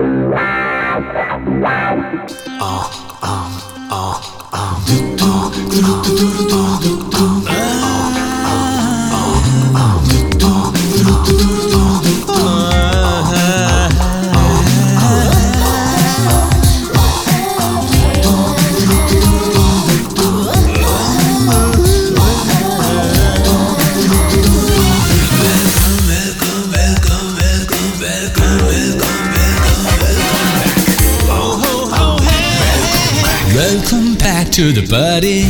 Welcome back to the party.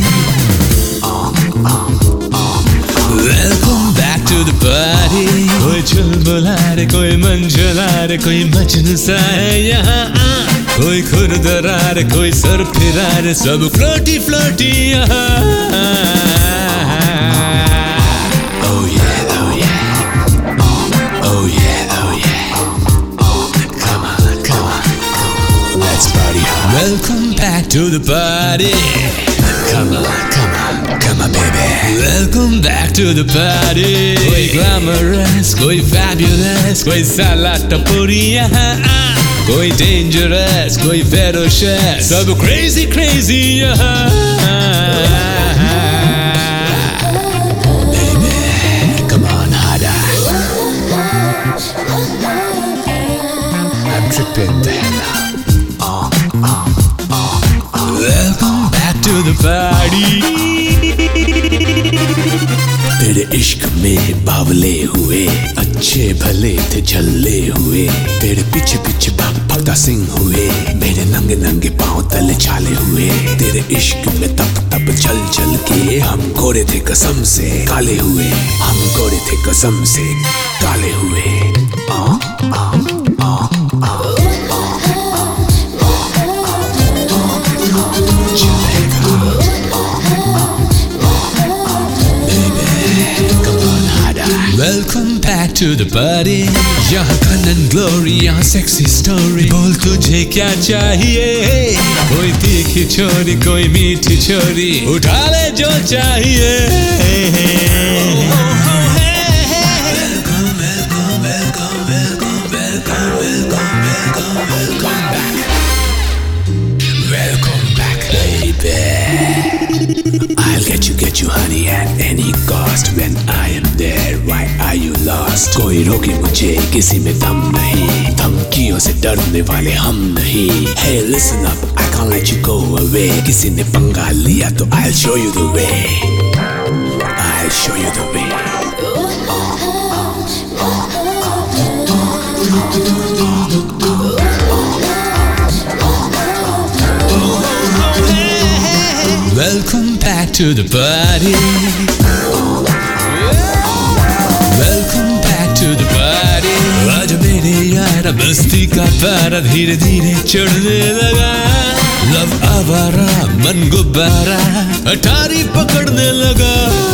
Welcome back to the party. कोई चुलबुला रे, कोई मंजुला रे, कोई मजनू सा है यहाँ. कोई खुरदरा रे, कोई सर फिरा रे, सब फ्लोटी फ्लोटी यहाँ. Oh yeah, oh yeah, oh yeah, oh yeah. Come on, come on, let's party hard. Welcome back to the party. Come on, come on, come on, baby. Welcome back to the party. कोई glamorous, कोई fabulous, कोई साला टपोरी यहाँ. कोई dangerous, कोई ferocious, सब crazy crazy यहाँ. Baby, come on harder. I'm tripping the hell out. Welcome back to the party. तेरे इश्क में बावले हुए, अच्छे भले थे झल्ले हुए. तेरे पीछे पीछे भाग भगता सिंह हुए, मेरे नंगे नंगे पाँव तले छाले हुए. तेरे इश्क में तप तप चल चल के हम गोरे थे कसम से काले हुए. हम गोरे थे कसम से काले हुए. Welcome back to the party. यहाँ fun and glory, यहाँ sexy story. बोल तुझे क्या चाहिए? कोई तीखी छोरी, कोई मीठी छोरी, उठा ले जो चाहिए. Welcome, welcome, welcome, welcome, welcome, welcome, welcome, welcome back. Welcome back, baby. I'll get you honey at any cost. When I am there, why are you lost? कोई रोके मुझे, किसी में दम नहीं, धमकियों से डरने वाले हम नहीं. Hey listen up, I can't let you go away. किसी ने पंगा लिया तो I'll show you the way. I'll show you the way. Welcome back to the party. Welcome back to the party. आज मेरे यार बस्ती का पारा धीरे धीरे चढ़ने लगा. लव आवारा मन गुब्बारा अटारी पकड़ने लगा.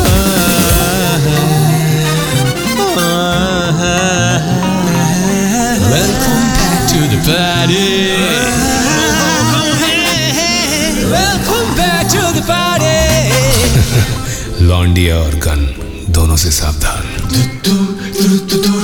Welcome back to the party. Welcome back to the party. लौंडिया और गन दोनों से सावधान.